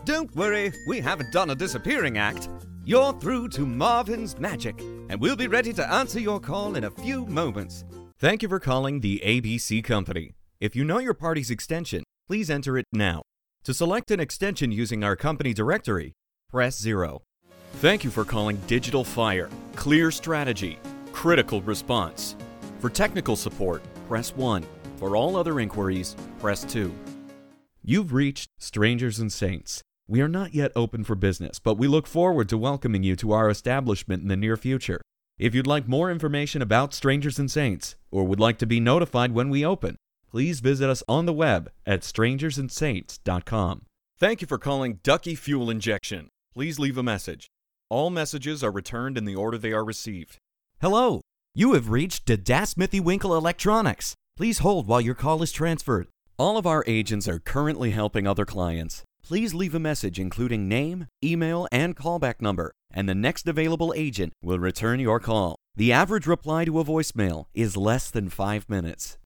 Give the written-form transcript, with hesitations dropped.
Don't worry, we haven't done a disappearing act. You're through to Marvin's Magic, and we'll be ready to answer your call in a few moments. Thank you for calling the ABC Company. If you know your party's extension, please enter it now. To select an extension using our company directory, press 0. Thank you for calling Digital Fire. Clear strategy. Critical response. For technical support, press 1. For all other inquiries, press 2. You've reached Strangers and Saints. We are not yet open for business, but we look forward to welcoming you to our establishment in the near future. If you'd like more information about Strangers and Saints, or would like to be notified when we open, please visit us on the web at strangersandsaints.com. Thank you for calling Ducky Fuel Injection. Please leave a message. All messages are returned in the order they are received. Hello, you have reached Da Smithy Winkle Electronics. Please hold while your call is transferred. All of our agents are currently helping other clients. Please leave a message including name, email, and callback number, and the next available agent will return your call. The average reply to a voicemail is less than 5 minutes.